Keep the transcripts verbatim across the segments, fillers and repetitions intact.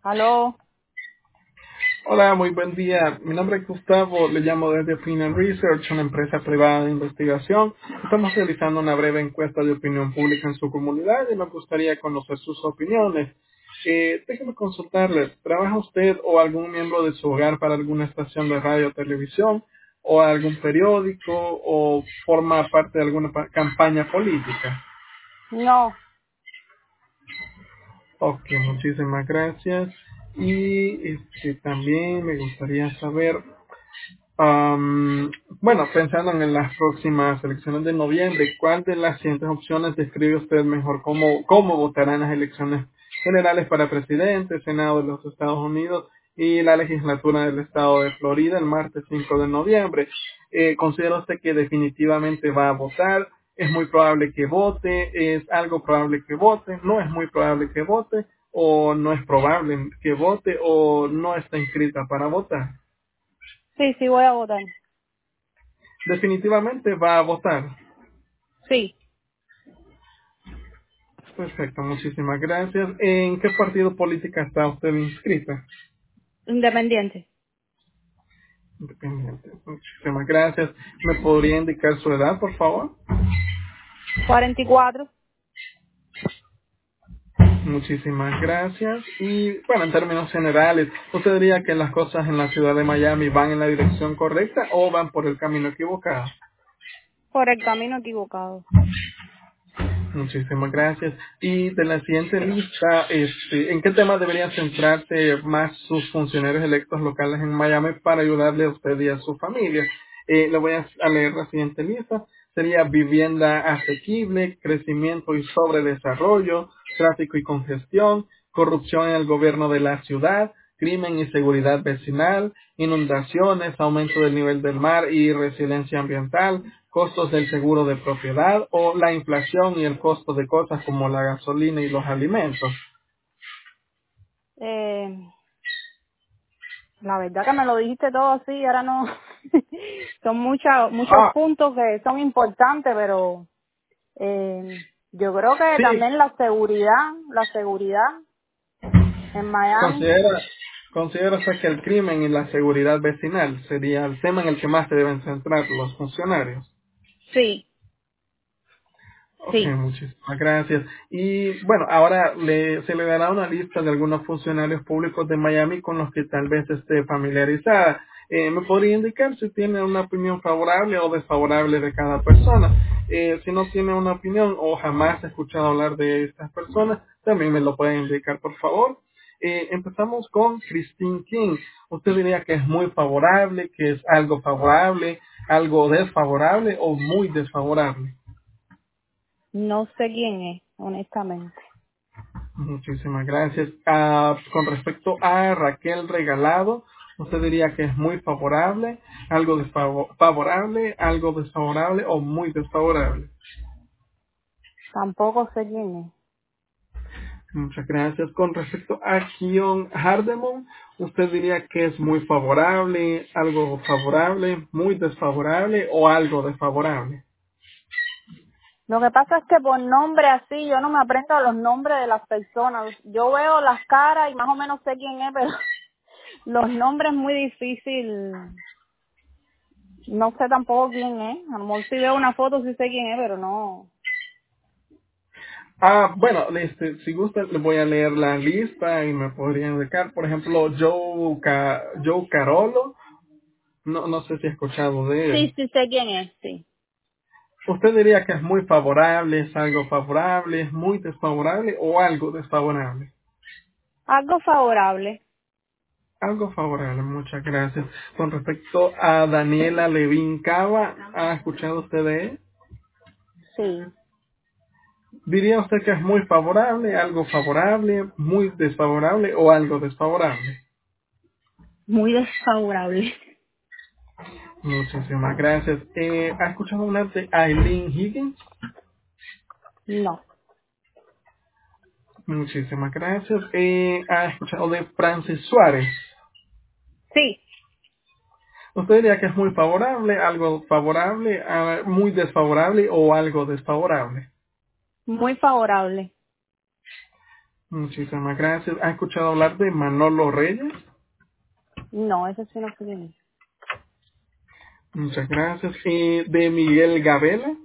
Aló. Hola, muy buen día. Mi nombre es Gustavo, le llamo desde Opinion Research, una empresa privada de investigación. Estamos realizando una breve encuesta de opinión pública en su comunidad y nos gustaría conocer sus opiniones. Eh, déjeme consultarle, ¿trabaja usted o algún miembro de su hogar para alguna estación de radio o televisión o algún periódico o forma parte de alguna pa- campaña política? No. Ok, muchísimas gracias. Y este, también me gustaría saber, Am, bueno, pensando en las próximas elecciones de noviembre, ¿cuál de las siguientes opciones describe usted mejor cómo, cómo votará en las elecciones generales para presidente, Senado de los Estados Unidos y la legislatura del estado de Florida el martes cinco de noviembre? Eh, ¿Considera usted que definitivamente va a votar? ¿Es muy probable que vote? ¿Es algo probable que vote? ¿No es muy probable que vote? ¿O no es probable que vote? ¿O no está inscrita para votar? Sí, sí voy a votar. Definitivamente va a votar. Sí. Perfecto, muchísimas gracias. ¿En qué partido político está usted inscrita? Independiente. Independiente. Muchísimas gracias. ¿Me podría indicar su edad, por favor? cuarenta y cuatro. Muchísimas gracias. Y bueno, en términos generales, ¿usted diría que las cosas en la ciudad de Miami van en la dirección correcta o van por el camino equivocado? Por el camino equivocado. Muchísimas gracias. Y de la siguiente lista, este, ¿en qué temas deberían centrarse más sus funcionarios electos locales en Miami para ayudarle a usted y a su familia? Eh, le voy a a leer la siguiente lista. Sería vivienda asequible, crecimiento y sobredesarrollo, tráfico y congestión, corrupción en el gobierno de la ciudad, crimen y seguridad vecinal, inundaciones, aumento del nivel del mar y resiliencia ambiental, costos del seguro de propiedad o la inflación y el costo de cosas como la gasolina y los alimentos. Eh, la verdad que me lo dijiste todo así, ahora no. Son muchas, muchos Ah, puntos que son importantes, pero eh, yo creo que sí, también la seguridad, la seguridad en Miami. considera, considera usted que el crimen y la seguridad vecinal sería el tema en el que más se deben centrar los funcionarios. Sí, Ok, sí. muchísimas gracias. Y bueno, ahora le, se le dará una lista de algunos funcionarios públicos de Miami con los que tal vez esté familiarizada. Eh, ¿Me podría indicar si tiene una opinión favorable o desfavorable de cada persona? Eh, si no tiene una opinión o jamás ha escuchado hablar de estas personas, también me lo puede indicar, por favor. Eh, empezamos con Christine King. ¿Usted diría que es muy favorable, que es algo favorable, algo desfavorable o muy desfavorable? No sé quién es, honestamente. Muchísimas gracias. Ah, con respecto a Raquel Regalado, ¿usted diría que es muy favorable, algo desfavorable, algo desfavorable o muy desfavorable? Tampoco sé quién es. Muchas gracias. Con respecto a Kion Hardemon, ¿usted diría que es muy favorable, algo favorable, muy desfavorable o algo desfavorable? Lo que pasa es que por nombre así, yo no me aprendo los nombres de las personas. Yo veo las caras y más o menos sé quién es, pero los nombres es muy difícil. No sé tampoco quién es. A lo mejor si veo una foto sí sé quién es, pero no. Ah, bueno, este, si gusta le voy a leer la lista y me podría indicar, por ejemplo, Joe, Ca- Joe Carolo. No, no sé si ha escuchado de él. Sí, sí sé quién es, sí. ¿Usted diría que es muy favorable, es algo favorable, es muy desfavorable o algo desfavorable? Algo favorable. Algo favorable, muchas gracias. Con respecto a Daniela Levin Cava, ¿ha escuchado usted de él? Sí, ¿Diría usted que es muy favorable, algo favorable, muy desfavorable o algo desfavorable? muy desfavorable. Muchísimas gracias. Eh, ¿Ha escuchado hablar de Eileen Higgins? No. Muchísimas gracias. Eh, ¿Ha escuchado de Francis Suárez? Sí, ¿Usted diría que es muy favorable, algo favorable, ah, muy desfavorable o algo desfavorable? muy favorable. Muchísimas gracias. ¿Ha escuchado hablar de Manolo Reyes? No, ese sí no sé quién es. Muchas gracias. ¿Y de Miguel Gabela?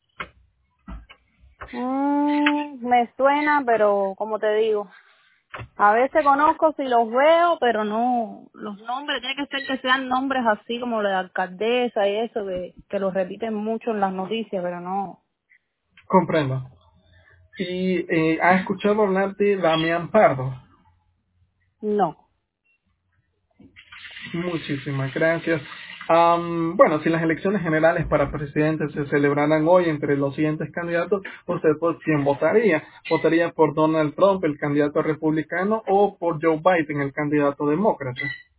Mm, me suena, pero como te digo, a veces conozco si los veo, pero no, los nombres, tiene que ser que sean nombres así como la de alcaldesa y eso, que, que los repiten mucho en las noticias, pero no, Comprendo. ¿Y eh, ha escuchado hablar de Damián Pardo? no. Muchísimas gracias. Am, bueno, si las elecciones generales para presidente se celebraran hoy entre los siguientes candidatos, ¿usted por quién votaría? ¿Votaría por Donald Trump, el candidato republicano, o por Joe Biden, el candidato demócrata?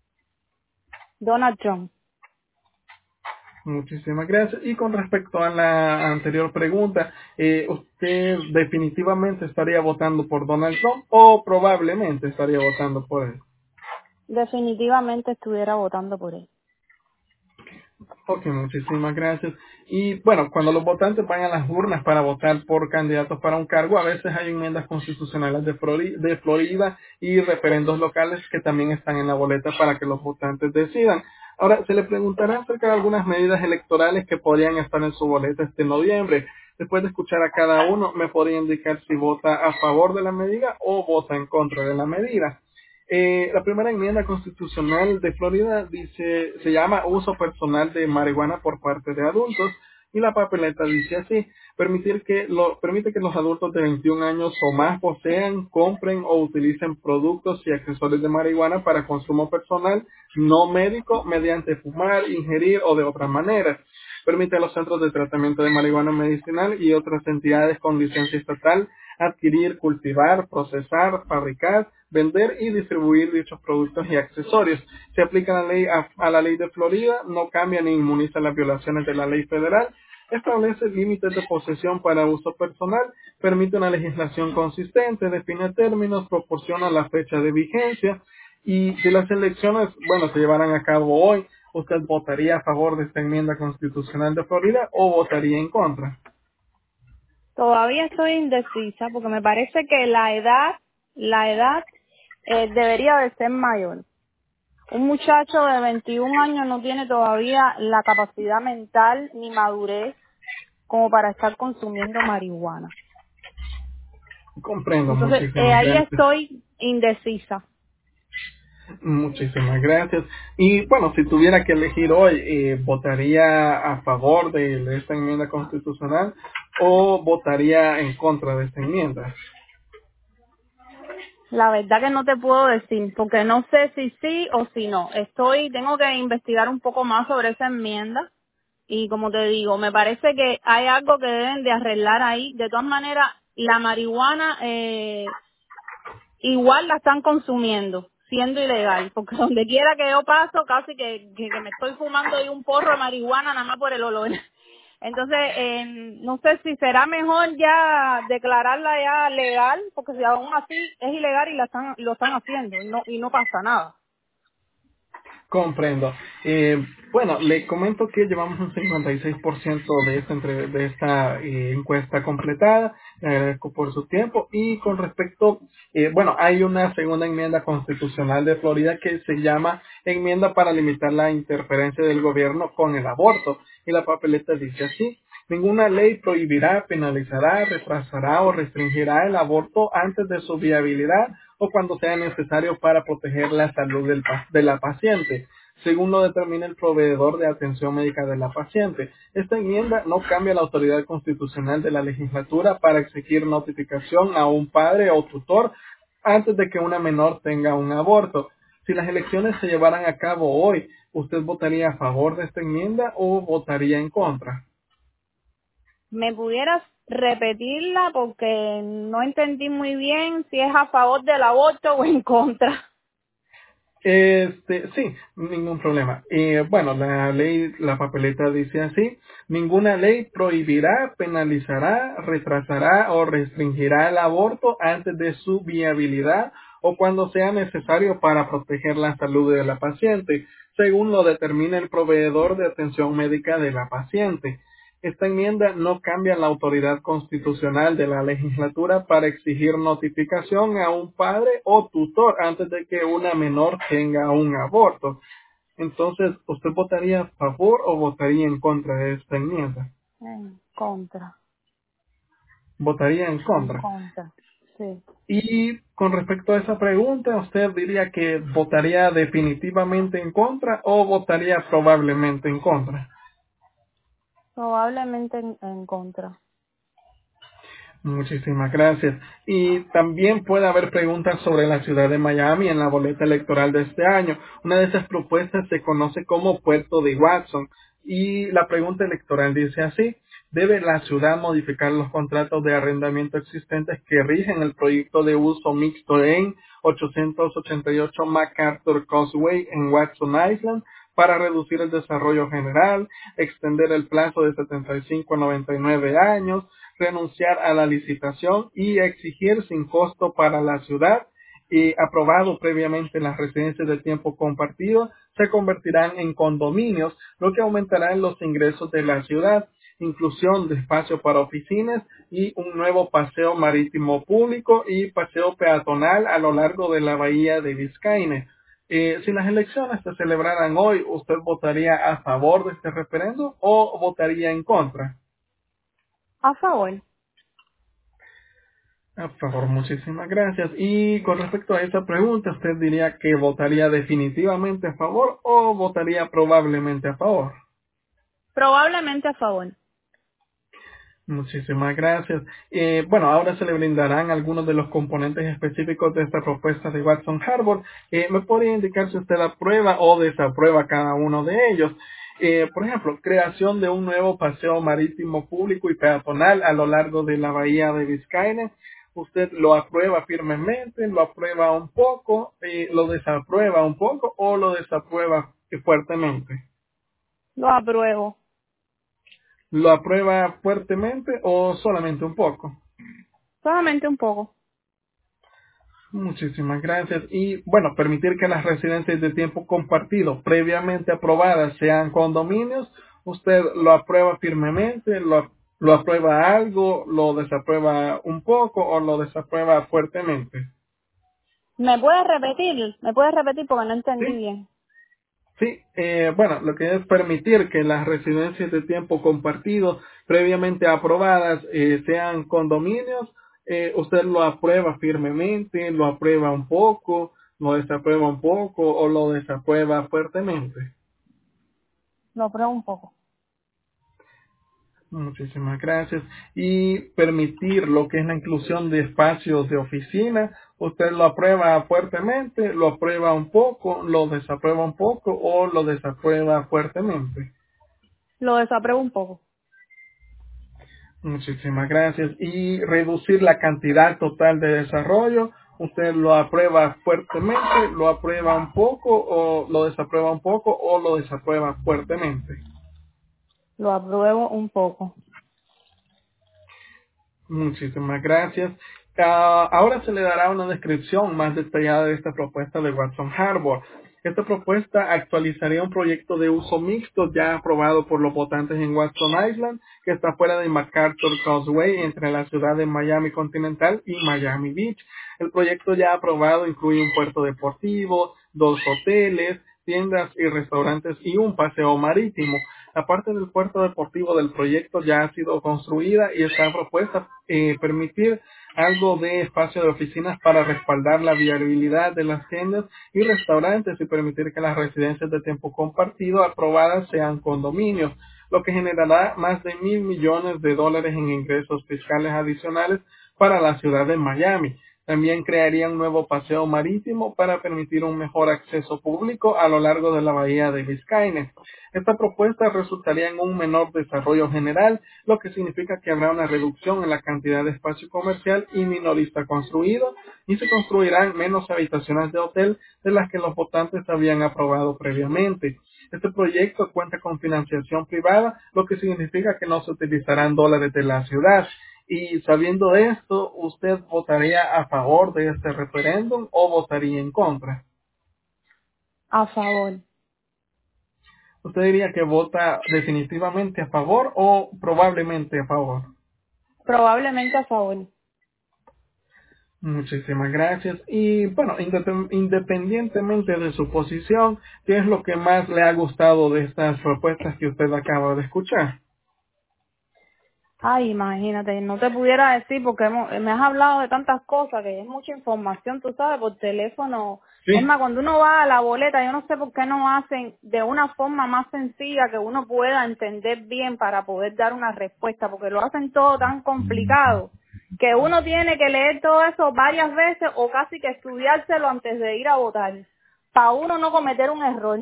Donald Trump. Muchísimas gracias. Y con respecto a la anterior pregunta, eh, ¿usted definitivamente estaría votando por Donald Trump o probablemente estaría votando por él? Definitivamente estuviera votando por él. Ok, muchísimas gracias. Y bueno, cuando los votantes van a las urnas para votar por candidatos para un cargo, a veces hay enmiendas constitucionales de Flori- de Florida y referendos locales que también están en la boleta para que los votantes decidan. Ahora, se le preguntará acerca de algunas medidas electorales que podrían estar en su boleta este noviembre. Después de escuchar a cada uno, me podría indicar si vota a favor de la medida o vota en contra de la medida. Eh, la primera enmienda constitucional de Florida dice, se llama uso personal de marihuana por parte de adultos y la papeleta dice así, permitir que lo, permite que los adultos de veintiún años o más posean, compren o utilicen productos y accesorios de marihuana para consumo personal no médico mediante fumar, ingerir o de otra manera. Permite a los centros de tratamiento de marihuana medicinal y otras entidades con licencia estatal adquirir, cultivar, procesar, fabricar, vender y distribuir dichos productos y accesorios. Se aplica la ley a, a la ley de Florida, no cambia ni inmuniza las violaciones de la ley federal, establece límites de posesión para uso personal, permite una legislación consistente, define términos, proporciona la fecha de vigencia y si las elecciones, bueno, se llevaran a cabo hoy, ¿usted votaría a favor de esta enmienda constitucional de Florida o votaría en contra? Todavía estoy indecisa porque me parece que la edad, la edad eh, debería de ser mayor. Un muchacho de veintiún años no tiene todavía la capacidad mental ni madurez como para estar consumiendo marihuana. Comprendo, Entonces, eh, muchísimas ahí gracias. estoy indecisa. Muchísimas gracias. Y bueno, si tuviera que elegir hoy, eh, ¿votaría a favor de, de esta enmienda constitucional o votaría en contra de esta enmienda? La verdad que no te puedo decir, porque no sé si sí o si no. Estoy, tengo que investigar un poco más sobre esa enmienda. Y como te digo, me parece que hay algo que deben de arreglar ahí. De todas maneras, la marihuana eh, igual la están consumiendo, siendo ilegal, porque donde quiera que yo paso, casi que, que, que me estoy fumando ahí un porro de marihuana nada más por el olor. Entonces, eh, no sé si será mejor ya declararla ya legal, porque si aún así es ilegal y la están, lo están haciendo y no, y no pasa nada. Comprendo. Eh, bueno, le comento que llevamos un cincuenta y seis por ciento de esta, entre- de esta eh, encuesta completada. Le agradezco por su tiempo. Y con respecto, eh, bueno, hay una segunda enmienda constitucional de Florida que se llama enmienda para limitar la interferencia del gobierno con el aborto. Y la papeleta dice así. Ninguna ley prohibirá, penalizará, retrasará o restringirá el aborto antes de su viabilidad o cuando sea necesario para proteger la salud del pa- de la paciente, según lo determine el proveedor de atención médica de la paciente. Esta enmienda no cambia la autoridad constitucional de la legislatura para exigir notificación a un padre o tutor antes de que una menor tenga un aborto. Si las elecciones se llevaran a cabo hoy, ¿usted votaría a favor de esta enmienda o votaría en contra? ¿Me pudieras repetirla? Porque no entendí muy bien si es a favor del aborto o en contra. Este, sí, ningún problema. Eh, bueno, la ley, la papeleta dice así, ninguna ley prohibirá, penalizará, retrasará o restringirá el aborto antes de su viabilidad o cuando sea necesario para proteger la salud de la paciente, según lo determine el proveedor de atención médica de la paciente. Esta enmienda no cambia la autoridad constitucional de la legislatura para exigir notificación a un padre o tutor antes de que una menor tenga un aborto. Entonces, ¿usted votaría a favor o votaría en contra de esta enmienda? En contra. Votaría en En contra. contra. Sí. Y con respecto a esa pregunta, ¿usted diría que votaría definitivamente en contra o votaría probablemente en contra? Probablemente en, en contra. Muchísimas gracias. Y también puede haber preguntas sobre la ciudad de Miami en la boleta electoral de este año. Una de esas propuestas se conoce como Puerto de Watson. Y la pregunta electoral dice así: ¿debe la ciudad modificar los contratos de arrendamiento existentes que rigen el proyecto de uso mixto en ochocientos ochenta y ocho MacArthur Causeway en Watson Island para reducir el desarrollo general, extender el plazo de setenta y cinco a noventa y nueve años, renunciar a la licitación y exigir sin costo para la ciudad y aprobado previamente las residencias de tiempo compartido se convertirán en condominios, lo que aumentará los ingresos de la ciudad, inclusión de espacio para oficinas y un nuevo paseo marítimo público y paseo peatonal a lo largo de la bahía de Biscayne. Eh, si las elecciones se celebraran hoy, ¿usted votaría a favor de este referendo o votaría en contra? A favor. A favor, muchísimas gracias. Y con respecto a esa pregunta, ¿usted diría que votaría definitivamente a favor o votaría probablemente a favor? Probablemente a favor. Muchísimas gracias. Eh, bueno, ahora se le brindarán algunos de los componentes específicos de esta propuesta de Watson Harbor. Eh, ¿Me podría indicar si usted aprueba o desaprueba cada uno de ellos? Eh, por ejemplo, creación de un nuevo paseo marítimo público y peatonal a lo largo de la bahía de Biscayne. ¿Usted lo aprueba firmemente, lo aprueba un poco, eh, lo desaprueba un poco o lo desaprueba fuertemente? Lo apruebo. ¿Lo aprueba fuertemente o solamente un poco? Solamente un poco. Muchísimas gracias. Y bueno, permitir que las residencias de tiempo compartido previamente aprobadas sean condominios, ¿usted lo aprueba firmemente? ¿Lo, lo aprueba algo? ¿Lo desaprueba un poco o lo desaprueba fuertemente? ¿Me puedes repetir? ¿Me puedes repetir porque no entendí Sí, bien? sí. Eh, bueno, lo que es permitir que las residencias de tiempo compartido previamente aprobadas eh, sean condominios. Eh, ¿usted lo aprueba firmemente, lo aprueba un poco, lo desaprueba un poco o lo desaprueba fuertemente? Lo apruebo un poco. Muchísimas gracias. Y permitir lo que es la inclusión de espacios de oficina, ¿usted lo aprueba fuertemente, lo aprueba un poco, lo desaprueba un poco o lo desaprueba fuertemente? Lo desapruebo un poco. Muchísimas gracias. Y reducir la cantidad total de desarrollo, ¿usted lo aprueba fuertemente, lo aprueba un poco o lo desaprueba un poco o lo desaprueba fuertemente? Lo apruebo un poco. Muchísimas gracias. Ah, ahora se le dará una descripción más detallada de esta propuesta de Watson Harbor. Esta propuesta actualizaría un proyecto de uso mixto ya aprobado por los votantes en Watson Island, que está fuera de MacArthur Causeway entre la ciudad de Miami Continental y Miami Beach. El proyecto ya aprobado incluye un puerto deportivo, dos hoteles, tiendas y restaurantes y un paseo marítimo. La parte del puerto deportivo del proyecto ya ha sido construida y está propuesta eh, permitir algo de espacio de oficinas para respaldar la viabilidad de las tiendas y restaurantes y permitir que las residencias de tiempo compartido aprobadas sean condominios, lo que generará más de mil millones de dólares en ingresos fiscales adicionales para la ciudad de Miami. También crearía un nuevo paseo marítimo para permitir un mejor acceso público a lo largo de la bahía de Biscayne. Esta propuesta resultaría en un menor desarrollo general, lo que significa que habrá una reducción en la cantidad de espacio comercial y minorista construido y se construirán menos habitaciones de hotel de las que los votantes habían aprobado previamente. Este proyecto cuenta con financiación privada, lo que significa que no se utilizarán dólares de la ciudad. Y sabiendo esto, ¿usted votaría a favor de este referéndum o votaría en contra? A favor. ¿Usted diría que vota definitivamente a favor o probablemente a favor? Probablemente a favor. Muchísimas gracias. Y bueno, indep- independientemente de su posición, ¿qué es lo que más le ha gustado de estas propuestas que usted acaba de escuchar? Ay, imagínate, no te pudiera decir porque hemos- me has hablado de tantas cosas que es mucha información, tú sabes, por teléfono. Es Sí, más, cuando uno va a la boleta, yo no sé por qué no hacen de una forma más sencilla que uno pueda entender bien para poder dar una respuesta, porque lo hacen todo tan complicado que uno tiene que leer todo eso varias veces o casi que estudiárselo antes de ir a votar, para uno no cometer un error.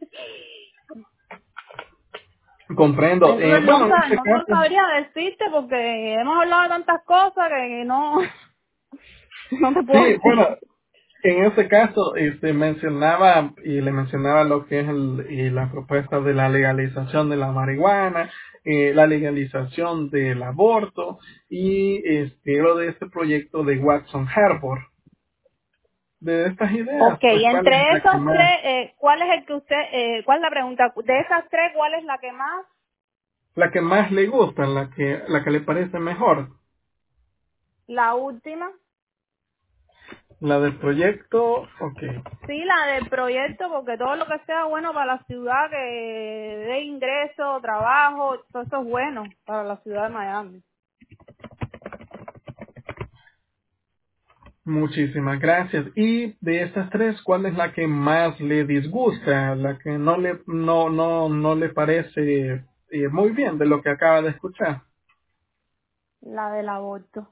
comprendo. Eh, Entonces no, bueno, en sa- este no, no caso, sabría decirte porque hemos hablado de tantas cosas que no, no te puedo sí, bueno, decir. en este caso, este, mencionaba y le mencionaba lo que es el, y la propuesta de la legalización de la marihuana, eh, la legalización del aborto y este, lo de este proyecto de Watson Harbor. De estas ideas, Ok, pues, ¿cuál es entre la que esos más, tres, eh, ¿cuál es el que usted, eh, cuál es la pregunta? De esas tres, ¿cuál es la que más? la que más le gusta, la que, la que le parece mejor? La última. La del proyecto, ok. Sí, la del proyecto, porque todo lo que sea bueno para la ciudad, que dé ingreso, trabajo, todo eso es bueno para la ciudad de Miami. Muchísimas gracias. Y de estas tres, ¿cuál es la que más le disgusta? La que no le, no, no, no le parece eh, muy bien de lo que acaba de escuchar. La del aborto.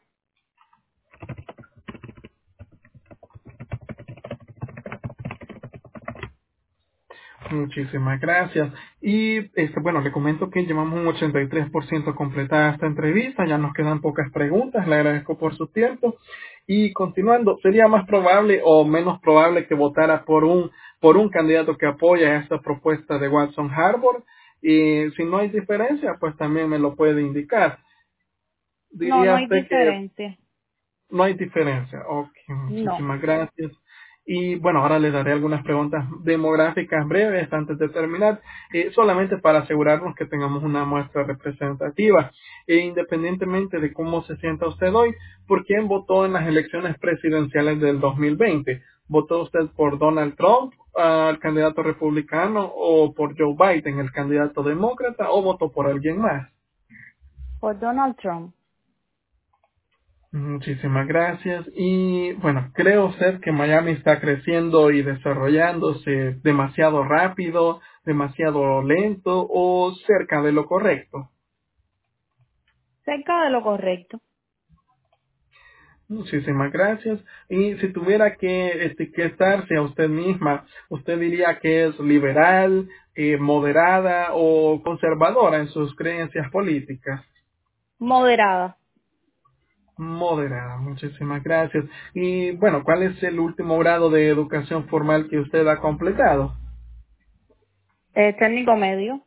Muchísimas gracias. Y este, bueno, le comento que llevamos un ochenta y tres por ciento completada esta entrevista, ya nos quedan pocas preguntas, le agradezco por su tiempo. Y continuando, ¿sería más probable o menos probable que votara por un, por un candidato que apoya esta propuesta de Watson Harbor? Y si no hay diferencia, pues también me lo puede indicar. No, no ¿Diría hay usted que diferencia. no hay diferencia? Ok, No. muchísimas gracias. Y bueno, ahora les daré algunas preguntas demográficas breves antes de terminar, eh, solamente para asegurarnos que tengamos una muestra representativa. E independientemente de cómo se sienta usted hoy, ¿por quién votó en las elecciones presidenciales del dos mil veinte? ¿Votó usted por Donald Trump, ah, el candidato republicano, o por Joe Biden, el candidato demócrata, o votó por alguien más? Por Donald Trump. Muchísimas gracias. Y bueno, ¿cree usted que Miami está creciendo y desarrollándose demasiado rápido, demasiado lento o cerca de lo correcto? Cerca de lo correcto. Muchísimas gracias. Y si tuviera que etiquetarse a usted misma, ¿usted diría que es liberal, eh, moderada o conservadora en sus creencias políticas? Moderada. Moderada, muchísimas gracias. Y bueno, ¿cuál es el último grado de educación formal que usted ha completado? Eh, técnico medio.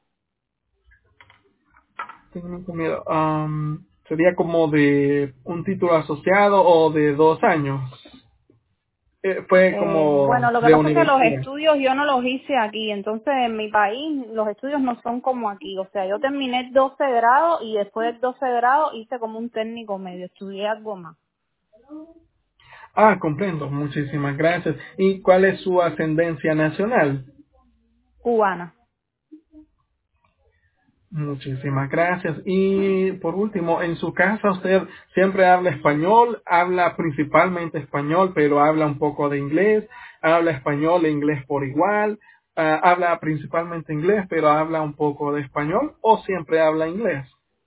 Técnico miedo. Am, sería como de un título asociado o de dos años. Eh, fue Eh, como bueno, lo que de pasa es que los universidad. estudios yo no los hice aquí, entonces en mi país los estudios no son como aquí, o sea, yo terminé doce grados y después del doce grado hice como un técnico medio, estudié algo más. Ah, comprendo. Muchísimas gracias. ¿Y cuál es su ascendencia nacional? Cubana. Muchísimas gracias. Y por último, en su casa usted siempre habla español, habla principalmente español, pero habla un poco de inglés, habla español e inglés por igual, ah, habla principalmente inglés, pero habla un poco de español o siempre habla inglés.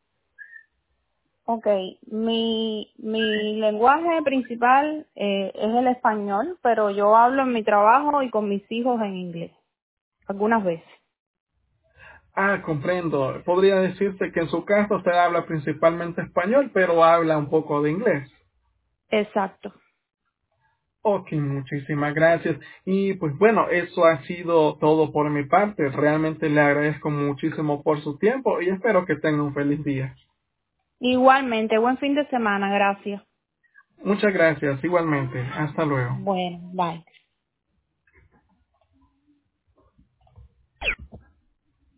Ok, mi, mi lenguaje principal eh, es el español, pero yo hablo en mi trabajo y con mis hijos en inglés, algunas veces. Ah, comprendo. Podría decirse que en su caso usted habla principalmente español, pero habla un poco de inglés. Exacto. Ok, muchísimas gracias. Y pues bueno, eso ha sido todo por mi parte. Realmente le agradezco muchísimo por su tiempo y espero que tenga un feliz día. Igualmente, buen fin de semana, gracias. Muchas gracias, igualmente. Hasta luego. Bueno, bye.